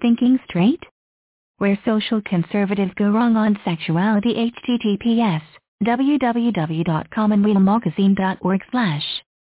Thinking Straight? Where Social Conservatives Go Wrong on Sexuality. https://www.commonwealthmagazine.org/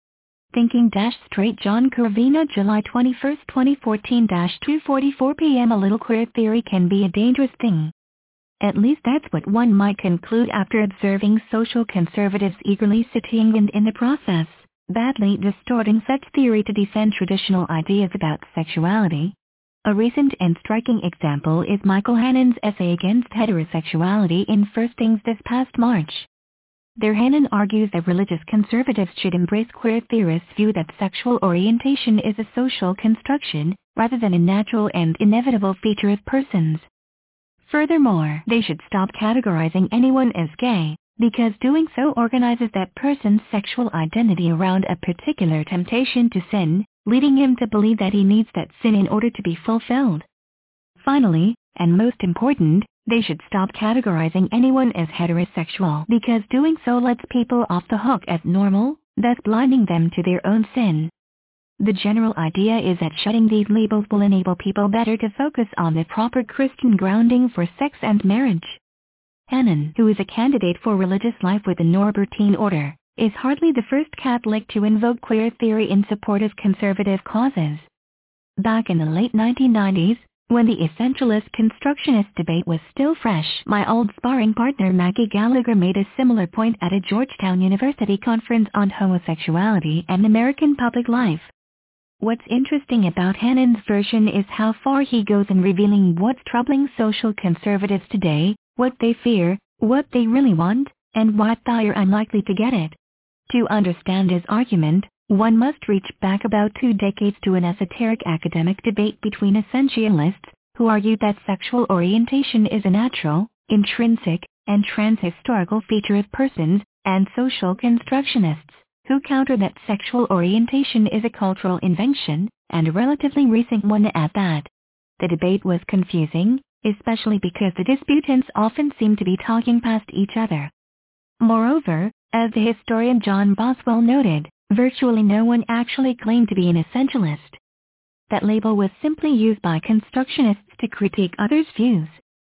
Thinking-Straight. John Corvino, July 21, 2014 2:44 p.m. A little queer theory can be a dangerous thing. At least that's what one might conclude after observing social conservatives eagerly sitting and in the process, badly distorting such theory to defend traditional ideas about sexuality. A recent and striking example is Michael Hannon's essay against heterosexuality in First Things this past March. There Hannon argues that religious conservatives should embrace queer theorists' view that sexual orientation is a social construction, rather than a natural and inevitable feature of persons. Furthermore, they should stop categorizing anyone as gay, because doing so organizes that person's sexual identity around a particular temptation to sin, leading him to believe that he needs that sin in order to be fulfilled. Finally, and most important, they should stop categorizing anyone as heterosexual, because doing so lets people off the hook as normal, thus blinding them to their own sin. The general idea is that shutting these labels will enable people better to focus on the proper Christian grounding for sex and marriage. Hannon, who is a candidate for religious life with the Norbertine Order, is hardly the first Catholic to invoke queer theory in support of conservative causes. Back in the late 1990s, when the essentialist constructionist debate was still fresh, my old sparring partner Maggie Gallagher made a similar point at a Georgetown University conference on homosexuality and American public life. What's interesting about Hannon's version is how far he goes in revealing what's troubling social conservatives today, what they fear, what they really want, and why they're unlikely to get it. To understand his argument, one must reach back about 2 decades to an esoteric academic debate between essentialists, who argued that sexual orientation is a natural, intrinsic, and transhistorical feature of persons, and social constructionists, who counter that sexual orientation is a cultural invention, and a relatively recent one at that. The debate was confusing, especially because the disputants often seemed to be talking past each other. Moreover, as the historian John Boswell noted, virtually no one actually claimed to be an essentialist. That label was simply used by constructionists to critique others' views.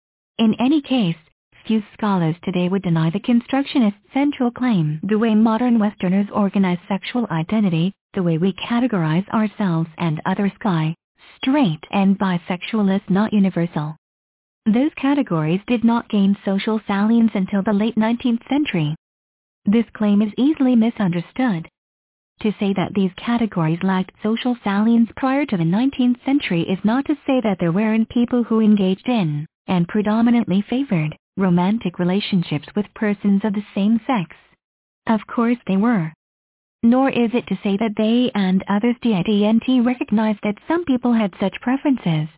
In any case, few scholars today would deny the constructionist's central claim: the way modern Westerners organize sexual identity, the way we categorize ourselves and others gay, straight, and bisexual is not universal. Those categories did not gain social salience until the late 19th century. This claim is easily misunderstood. To say that these categories lacked social salience prior to the 19th century is not to say that there weren't people who engaged in, and predominantly favored, romantic relationships with persons of the same sex. Of course they were. Nor is it to say that they and others didn't recognize that some people had such preferences.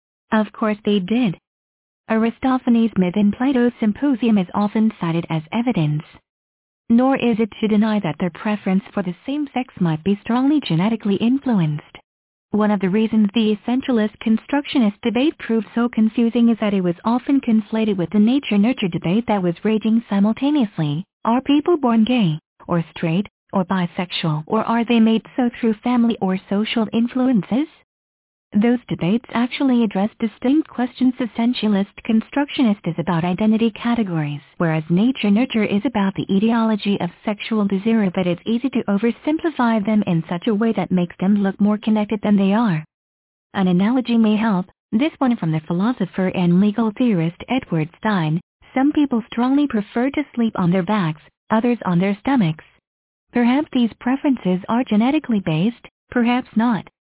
Of course they did. Aristophanes' myth in Plato's Symposium is often cited as evidence. Nor is it to deny that their preference for the same sex might be strongly genetically influenced. One of the reasons the essentialist constructionist debate proved so confusing is that it was often conflated with the nature-nurture debate that was raging simultaneously. Are people born gay, or straight, or bisexual, or are they made so through family or social influences? Those debates actually address distinct questions. Essentialist constructionist is about identity categories, whereas nature-nurture is about the etiology of sexual desire, but it's easy to oversimplify them in such a way that makes them look more connected than they are. An analogy may help, this one from the philosopher and legal theorist Edward Stein. Some people strongly prefer to sleep on their backs, others on their stomachs. Perhaps these preferences are genetically based, perhaps not.